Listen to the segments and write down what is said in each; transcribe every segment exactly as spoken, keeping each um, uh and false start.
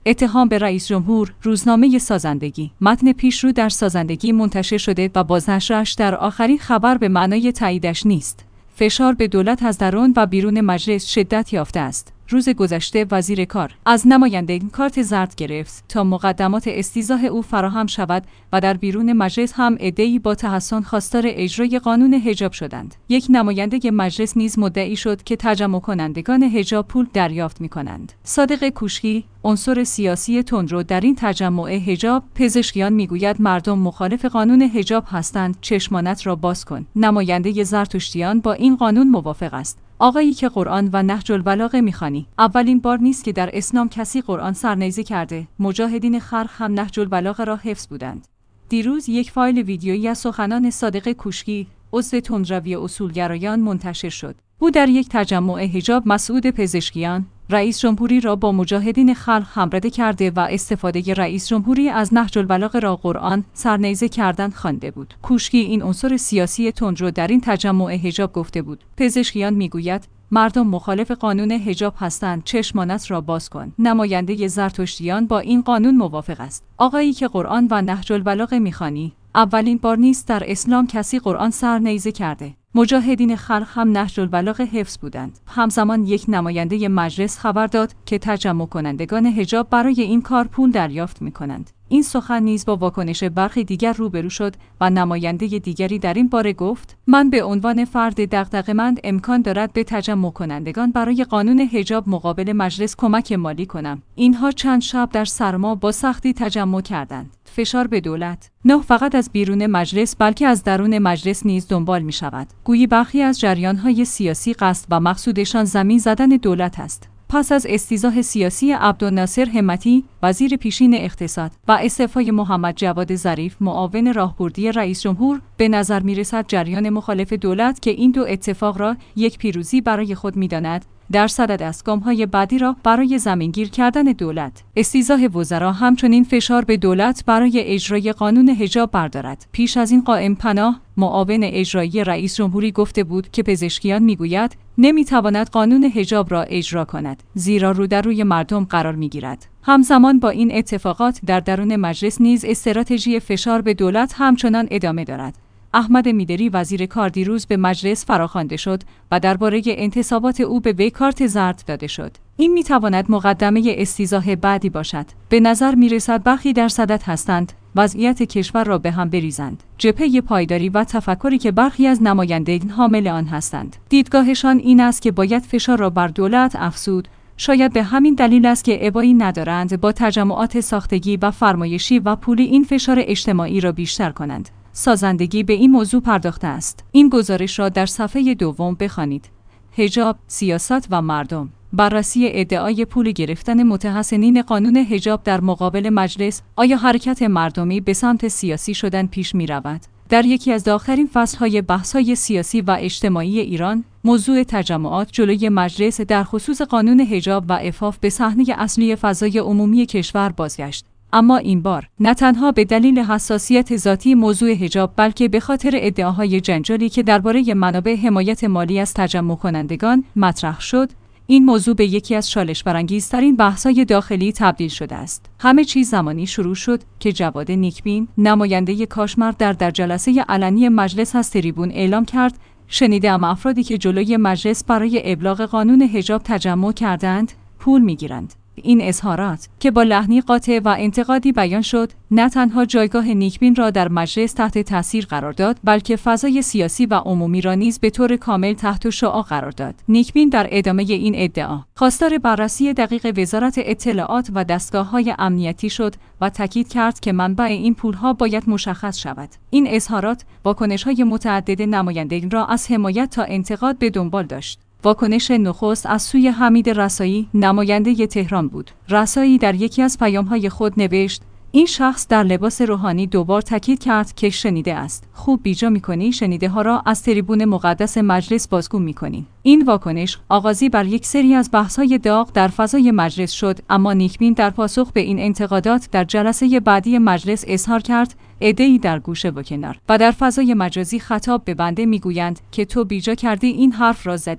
اتهام به رئیس جمهور. روزنامه سازندگی. متن پیشرو در سازندگی منتشر شده و بازنشرش در آخرین خبر به معنای تاییدش نیست. فشار به دولت از درون و بیرون مجلس شدت یافته است. روز گذشته وزیر کار از نماینده کارت زرد گرفت تا مقدمات استیضاح او فراهم شود و در بیرون مجلس هم عده‌ای با تحسن خواستار اجرای قانون حجاب شدند. یک نماینده مجلس نیز مدعی شد که تجمع کنندگان حجاب پول دریافت می‌کنند. صادق کوشکی، عنصر سیاسی تندرو در این تجمع حجاب، پزشکیان میگوید مردم مخالف قانون حجاب هستند، چشمانت را باز کن. نماینده زرتشتیان با این قانون موافق است. آقایی که قرآن و نهج البلاغه میخوانی. اولین بار نیست که در اسلام کسی قرآن سرنیزه کرده. مجاهدین خلق هم نهج البلاغه را حفظ بودند. دیروز یک فایل ویدیویی از سخنان صادق کوشکی، عضو تندروی اصولگرایان منتشر شد. او در یک تجمع حجاب مسعود پزشکیان، رئیس جمهوری را با مجاهدین خلق همرده کرده و استفاده رئیس جمهوری از نهج البلاغه را قرآن سرنیزه کردن خوانده بود. کوشکی این عنصر سیاسی تندرو در این تجمع حجاب گفته بود. پزشکیان میگوید مردم مخالف قانون حجاب هستند، چشمانت را باز کن. نماینده زرتشتیان با این قانون موافق است. آقایی که قرآن و نهج البلاغه میخوانی، اولین بار نیست در اسلام کسی قرآن سرنیزه کرده. مجاهدین خلق هم نهج البلاغه حفظ بودند. همزمان یک نماینده مجلس خبر داد که تجمع کنندگان حجاب برای این کار پول دریافت می‌کنند. این سخن نیز با واکنش برخی دیگر روبرو شد و نماینده دیگری در این باره گفت من به عنوان فرد دغدغه‌مند امکان دارد به تجمع کنندگان برای قانون حجاب مقابل مجلس کمک مالی کنم. اینها چند شب در سرما با سختی تجمع کردند. فشار به دولت. نه فقط از بیرون مجلس بلکه از درون مجلس نیز دنبال می شود. گویی برخی از جریان‌های سیاسی قصد و مقصودشان زمین زدن دولت است. پس از استیضاح سیاسی عبدالناصر همتی، وزیر پیشین اقتصاد، و استعفای محمد جواد ظریف، معاون راهبردی رئیس جمهور، به نظر می‌رسد جریان مخالف دولت که این دو اتفاق را یک پیروزی برای خود می‌داند، در صدد است گام‌های بعدی را برای زمینگیر کردن دولت. استیضاح وزرا همچنین فشار به دولت برای اجرای قانون حجاب بردارد. پیش از این قائم پناه، معاون اجرایی رئیس جمهوری گفته بود که پزشکیان میگوید نمیتواند قانون حجاب را اجرا کند، زیرا رو در روی مردم قرار میگیرد. همزمان با این اتفاقات در درون مجلس نیز استراتژی فشار به دولت همچنان ادامه دارد. احمد میدری وزیر کار دیروز به مجلس فراخوانده شد و درباره انتصابات او به وی کارت زرد داده شد. این میتواند مقدمه استیضاح بعدی باشد. به نظر میرسد برخی در صدد هستند وضعیت کشور را به هم بریزند. جبهه پایداری و تفکری که برخی از نمایندگان حامل آن هستند. دیدگاهشان این است که باید فشار را بر دولت افزود. شاید به همین دلیل است که ابایی ندارند با تجمعات ساختگی و فرمایشی و پولی این فشار اجتماعی را بیشتر کنند. سازندگی به این موضوع پرداخته است. این گزارش را در صفحه دوم بخوانید. حجاب، سیاست و مردم. بررسی ادعای پول گرفتن متحسنین قانون حجاب در مقابل مجلس. آیا حرکت مردمی به سمت سیاسی شدن پیش می رود؟ در یکی از آخرین فصل‌های بحث‌های سیاسی و اجتماعی ایران، موضوع تجمعات جلوی مجلس در خصوص قانون حجاب و عفاف به صحنه اصلی فضای عمومی کشور بازگشت. اما این بار نه تنها به دلیل حساسیت ذاتی موضوع حجاب بلکه به خاطر ادعاهای جنجالی که درباره منابع حمایت مالی از تجمع کنندگان مطرح شد، این موضوع به یکی از چالش برانگیزترین بحث‌های داخلی تبدیل شده است. همه چیز زمانی شروع شد که جواد نیکبین، نماینده کاشمر، در در جلسه علنی مجلس از تریبون اعلام کرد شنیده‌ام افرادی که جلوی مجلس برای ابلاغ قانون حجاب تجمع کردند، پول می‌گیرند. این اظهارات که با لحنی قاطع و انتقادی بیان شد، نه تنها جایگاه نیکبین را در مجلس تحت تاثیر قرار داد، بلکه فضای سیاسی و عمومی را نیز به طور کامل تحت شعاع قرار داد. نیکبین در ادامه این ادعا خواستار بررسی دقیق وزارت اطلاعات و دستگاه‌های امنیتی شد و تاکید کرد که منبع این پول‌ها باید مشخص شود. این اظهارات واکنش‌های متعدد نمایندگان را از حمایت تا انتقاد به دنبال داشت. واکنش نخست از سوی حمید رسایی، نماینده تهران بود. رسایی در یکی از پیام‌های خود نوشت این شخص در لباس روحانی دوبار تاکید کرد که شنیده است. خوب بیجا می‌کنی شنیده ها را از تریبون مقدس مجلس بازگو می‌کنی. این واکنش آغازی بر یک سری از بحث‌های داغ در فضای مجلس شد، اما نیکبین در پاسخ به این انتقادات در جلسه بعدی مجلس اظهار کرد عده‌ای در گوشه و کنار و در فضای مجازی خطاب به بنده می‌گویند که تو بیجا کردی این حرف را زدی.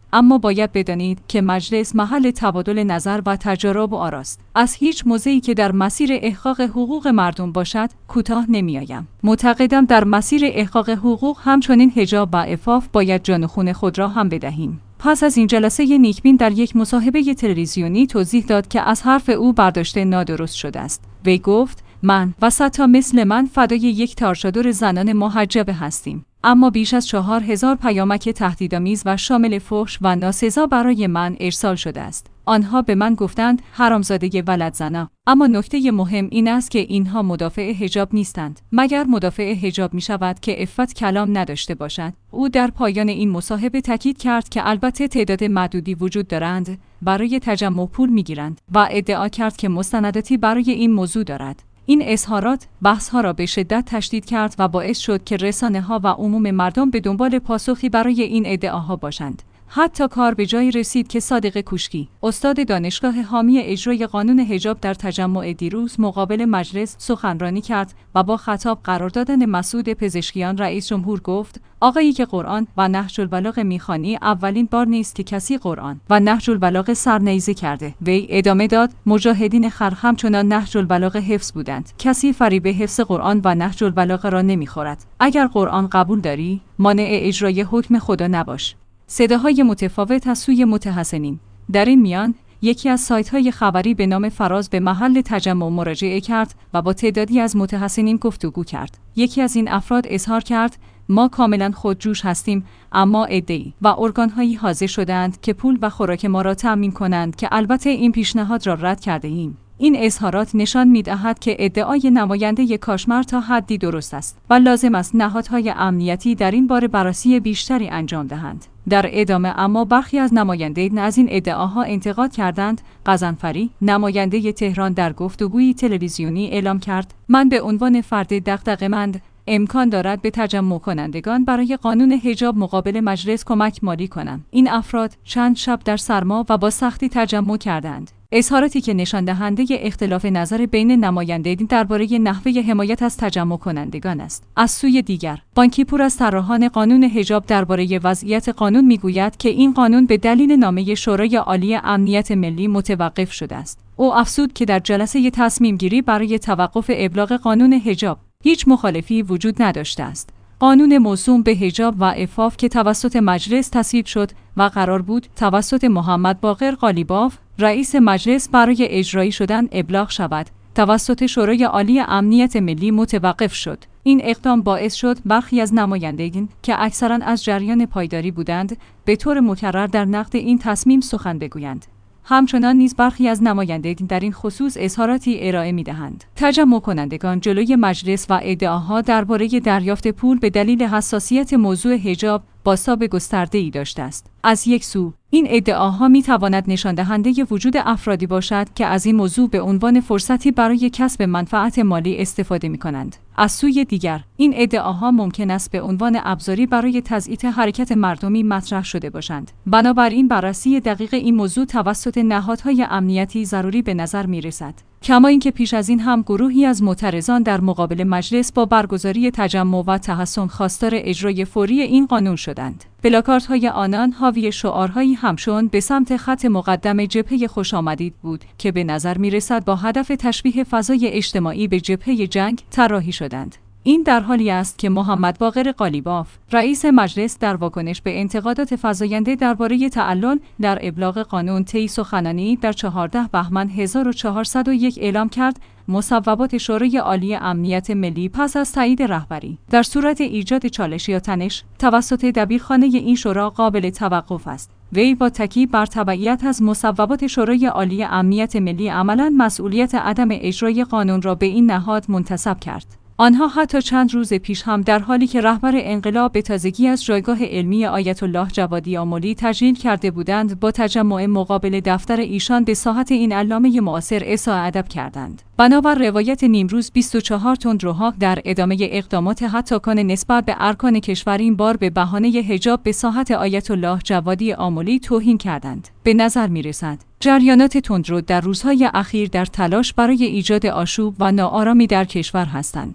اما باید بدانید که مجلس محل تبادل نظر و تجارب و آراست. از هیچ موضعی که در مسیر احقاق حقوق مردم باشد کوتاه نمی‌آیم. معتقدم در مسیر احقاق حقوق همچنین حجاب و عفاف باید جان و خون خود را هم بدهیم. پس از این جلسه نیکبین در یک مصاحبه تلویزیونی توضیح داد که از حرف او برداشته نادرست شده است. وی گفت: من و صد تا مثل من فدای یک تارچادر زنان محجبه هستیم. اما بیش از چهار هزار پیامک تهدیدآمیز و شامل فحش و ناسزا برای من ارسال شده است. آنها به من گفتند حرامزاده ولد زنا. اما نکته مهم این است که اینها مدافع حجاب نیستند. مگر مدافع حجاب می شود که عفت کلام نداشته باشد؟ او در پایان این مصاحبه تاکید کرد که البته تعداد معدودی وجود دارند برای تجمع پول می گیرند و ادعا کرد که مستنداتی برای این موضوع دارد. این اظهارات بحث‌ها را به شدت تشدید کرد و باعث شد که رسانه‌ها و عموم مردم به دنبال پاسخی برای این ادعاها باشند. حتی کار به جایی رسید که صادق کوشکی، استاد دانشگاه حامی اجرای قانون حجاب در تجمع دیروز مقابل مجلس سخنرانی کرد و با خطاب قرار دادن مسعود پزشکیان رئیس جمهور گفت: آقایی که قرآن و نهج البلاغه میخوانی اولین بار نیست که کسی قرآن و نهج البلاغه سرنیزه کرده. وی ادامه داد: مجاهدین خلق همچنان نهج البلاغه حفظ بودند. کسی فریب حفظ قرآن و نهج البلاغه را نمیخورد. اگر قرآن قبول داری، مانع اجرای حکم خدا نباش. صداهای متفاوت از سوی متحسنین. در این میان یکی از سایت‌های خبری به نام فراز به محل تجمع مراجعه کرد و با تعدادی از متحسنین گفتگو کرد. یکی از این افراد اظهار کرد: ما کاملا خودجوش هستیم، اما عده‌ای و ارگان‌هایی حاضر شدند که پول و خوراک ما را تأمین کنند که البته این پیشنهاد را رد کرده ایم. این اظهارات نشان می‌دهد که ادعای نماینده کاشمر تا حدی درست است و لازم است نهادهای امنیتی در این باره بررسی بیشتری انجام دهند. در ادامه اما برخی از نمایندگان از این ادعاها انتقاد کردند. غضنفری، نماینده تهران، در گفتگویی تلویزیونی اعلام کرد: من به عنوان فرد دغدغه‌مند امکان دارد به تجمع کنندگان برای قانون حجاب مقابل مجلس کمک مالی کنم. این افراد چند شب در سرما و با سختی تجمع کردند. اظهاراتی که نشان دهنده اختلاف نظر بین نمایندگان درباره نحوه حمایت از تجمع کنندگان است. از سوی دیگر، بانکی پور از طراحان قانون حجاب درباره وضعیت قانون میگوید که این قانون به دلیل نامه شورای عالی امنیت ملی متوقف شده است. او افزود که در جلسه تصمیم گیری برای توقف ابلاغ قانون حجاب هیچ مخالفی وجود نداشته است. قانون موسوم به حجاب و عفاف که توسط مجلس تصویب شد و قرار بود توسط محمد باقر قالیباف رئیس مجلس برای اجرایی شدن ابلاغ شود، توسط شورای عالی امنیت ملی متوقف شد. این اقدام باعث شد برخی از نمایندگان که اکثراً از جریان پایداری بودند به طور مکرر در نقد این تصمیم سخن بگویند. همچنان نیز برخی از نمایندگان در این خصوص اظهاراتی ارائه می‌دهند. تجمع کنندگان جلوی مجلس و ادعاها درباره دریافت پول به دلیل حساسیت موضوع حجاب بازتاب گسترده‌ای داشته است. از یک سو، این ادعاها می‌تواند نشان دهنده وجود افرادی باشد که از این موضوع به عنوان فرصتی برای کسب منفعت مالی استفاده می‌کنند. از سوی دیگر، این ادعاها ممکن است به عنوان ابزاری برای تضعیف حرکت مردمی مطرح شده باشند. بنابراین بررسی دقیق این موضوع توسط نهادهای امنیتی ضروری به نظر می‌رسد. کما اینکه پیش از این هم گروهی از معترضان در مقابل مجلس با برگزاری تجمع و تحصن خواستار اجرای فوری این قانون شدند. پلاکاردهای آنان حاوی شعارهایی همچون به سمت خط مقدم جبهه خوش آمدید بود که به نظر می‌رسد با هدف تشبیه فضای اجتماعی به جبهه جنگ طراحی شدند. این در حالی است که محمد باقر قالیباف رئیس مجلس در واکنش به انتقادات فزاینده درباره تعلل در ابلاغ قانون طی سخنرانی در چهاردهم بهمن هزار و چهارصد و یک اعلام کرد مصوبات شورای عالی امنیت ملی پس از تایید رهبری در صورت ایجاد چالش یا تنش توسط دبیرخانه این شورا قابل توقف است. وی با تاکید بر تبعیت از مصوبات شورای عالی امنیت ملی عملاً مسئولیت عدم اجرای قانون را به این نهاد منتسب کرد. آنها حتی چند روز پیش هم در حالی که رهبر انقلاب به تازگی از جایگاه علمی آیت الله جوادی آملی تجلیل کرده بودند، با تجمع مقابل دفتر ایشان به ساحت این علامه معاصر اظهار ادب کردند. بنابر روایت نیمروز بیست و چهار تندروها در ادامه اقدامات حتاکانه نسبت به ارکان کشور این بار به بهانه حجاب به ساحت آیت الله جوادی آملی توهین کردند. به نظر می‌رسد جریانات تندرو در روزهای اخیر در تلاش برای ایجاد آشوب و ناآرامی در کشور هستند.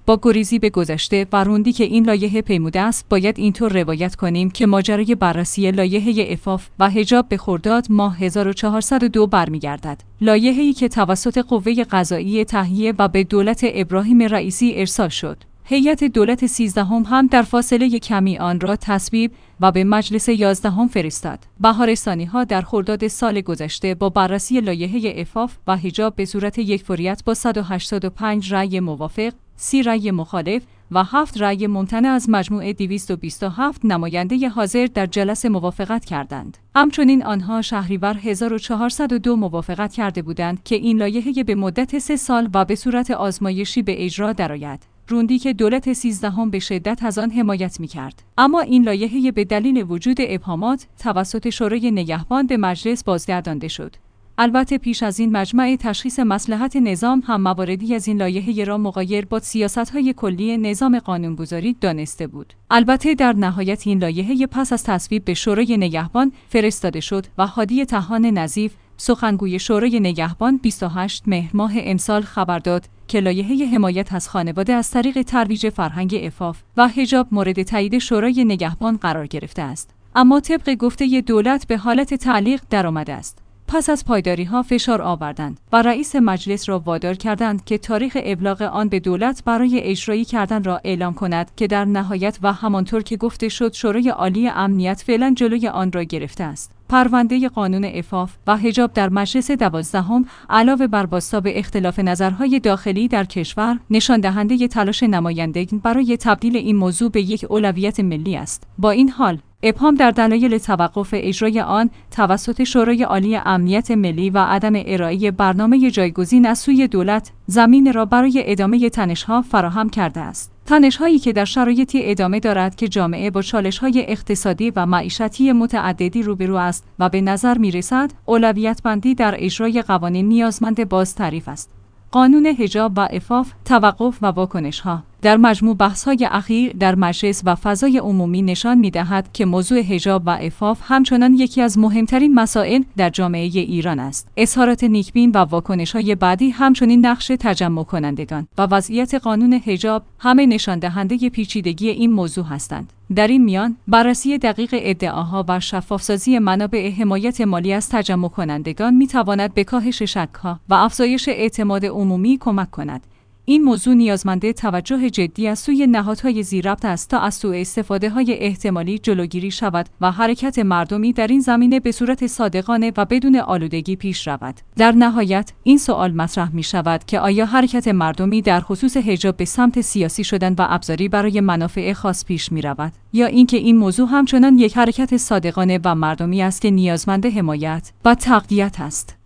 با گریزی به گذشته و روندی که این لایحه پیموده است، باید اینطور روایت کنیم که ماجرای بررسی لایحه عفاف و حجاب به خرداد ماه هزار و چهارصد و دو برمیگردد. لایحه‌ای که توسط قوه قضایی تهیه و به دولت ابراهیم رئیسی ارسال شد. هیئت دولت سیزدهم هم در فاصله کمی آن را تصویب و به مجلس یازدهم فرستاد. بهارستانی‌ها در خرداد سال گذشته با بررسی لایحه عفاف و حجاب به صورت یکفوریت با صد و هشتاد و پنج رأی موافق، سی رأی مخالف و هفت رأی ممتنع از مجموع دویست و بیست و هفت نماینده حاضر در جلسه موافقت کردند. همچنین آنها شهریور هزار و چهارصد و دو موافقت کرده بودند که این لایحه به مدت سه سال و به صورت آزمایشی به اجرا درآید. روندی که دولت سیزدهم به شدت از آن حمایت می‌کرد. اما این لایحه به دلیل وجود ابهامات توسط شورای نگهبان به مجلس بازگردانده شد. البته پیش از این مجمع تشخیص مصلحت نظام هم مواردی از این لایحه را مغایر با سیاست‌های کلی نظام قانونگذاری دانسته بود. البته در نهایت این لایحه پس از تصویب به شورای نگهبان فرستاده شد و هادی طحان نظیف، سخنگوی شورای نگهبان، بیست و هشتم مهر ماه امسال خبر داد که لایحه حمایت از خانواده از طریق ترویج فرهنگ عفاف و حجاب مورد تایید شورای نگهبان قرار گرفته است. اما طبق گفته دولت به حالت تعلیق درآمده است. پس از پایداری‌ها فشار آوردند و رئیس مجلس را وادار کردند که تاریخ ابلاغ آن به دولت برای اجرایی کردن را اعلام کند که در نهایت و همانطور که گفته شد شورای عالی امنیت فعلا جلوی آن را گرفته است. پرونده قانون عفاف و حجاب در مجلس دوازدهم علاوه بر بازتاب اختلاف نظرهای داخلی در کشور، نشان دهنده تلاش نمایندگان برای تبدیل این موضوع به یک اولویت ملی است. با این حال، ابهام در دلایل توقف اجرای آن توسط شورای عالی امنیت ملی و عدم ارائه برنامه جایگزین از سوی دولت زمین را برای ادامه تنش‌ها فراهم کرده است. تنش‌هایی که در شرایطی ادامه دارد که جامعه با چالش‌های اقتصادی و معیشتی متعددی روبرو است و به نظر می‌رسد اولویت بندی در اجرای قوانین نیازمند بازتعریف است. قانون حجاب و عفاف، توقف و واکنش‌ها. در مجموع بحث‌های اخیر در مجلس و فضای عمومی نشان می‌دهد که موضوع حجاب و عفاف همچنان یکی از مهمترین مسائل در جامعه ایران است. اظهارات نیکبین و واکنش‌های بعدی همچنین نقش تجمع کنندگان و وضعیت قانون حجاب همه نشان دهنده پیچیدگی این موضوع هستند. در این میان بررسی دقیق ادعاها و شفافسازی منابع حمایت مالی از تجمع کنندگان می‌تواند به کاهش شک‌ها و افزایش اعتماد عمومی کمک کند. این موضوع نیازمند توجه جدی از سوی نهادهای ذی‌ربط است تا از سوء استفاده‌های احتمالی جلوگیری شود و حرکت مردمی در این زمینه به صورت صادقانه و بدون آلودگی پیش رود. در نهایت این سوال مطرح می‌شود که آیا حرکت مردمی در خصوص حجاب به سمت سیاسی شدن و ابزاری برای منافع خاص پیش می‌رود یا اینکه این موضوع همچنان یک حرکت صادقانه و مردمی است که نیازمند حمایت و تقویت است؟